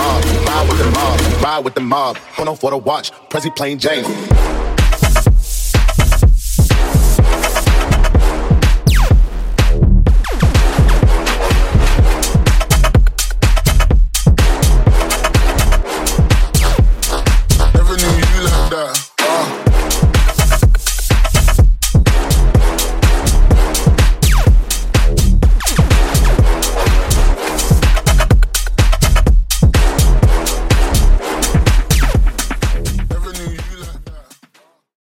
mob, ride with the mob, ride with the mob. Hold on for the watch, Prezi plain Jane.